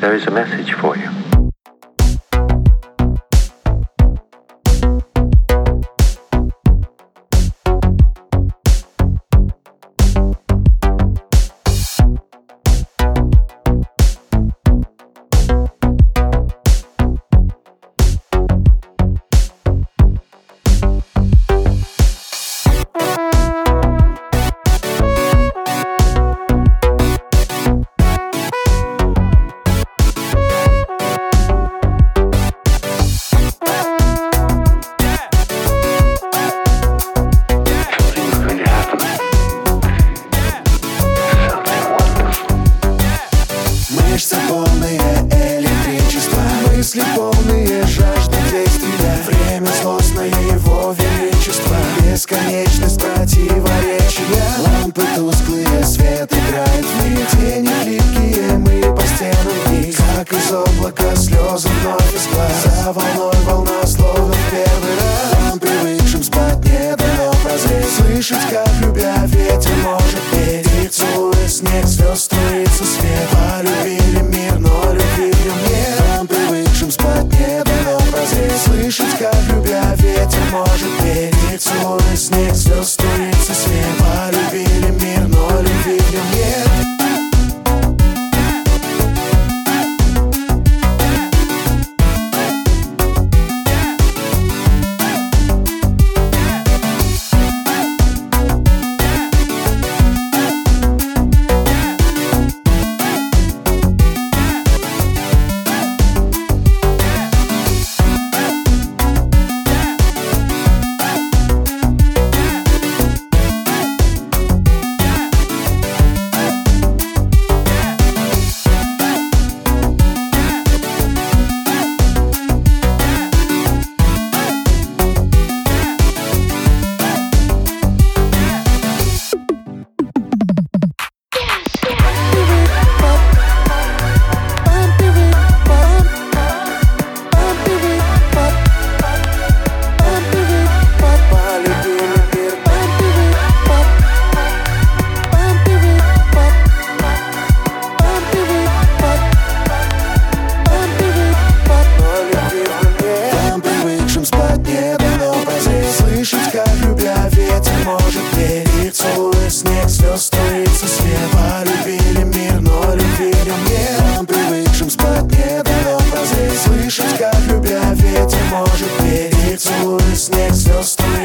There is a message for you. Мышцы полные электричества, мысли полные жажды действия. Время злостное его величество, бесконечность противоречия. Лампы тусклые, свет играет в них, тени липкие, мы по стенам вниз. Как из облака слезы вновь из глаз, за волной волна словно в первый раз. Нам, привыкшим спать, не дано прозреть, слышать, как любя ветер может петь. И целуя снег, звезд струится свет. Полюбили мир, но любви в нем нет. Нам, привыкшим спать, не дано прозреть, слышать, как любя ветер может петь. И целуя снег, звезд струится свет. Полюбили мир, но любви в нем нет. Снег, звезд струится свет. Полюбили мир, но любви в нем нет. Нам, привыкшим спать, не дано прозреть, слышать, как любя ветер может петь. И целуя снег, звезд струится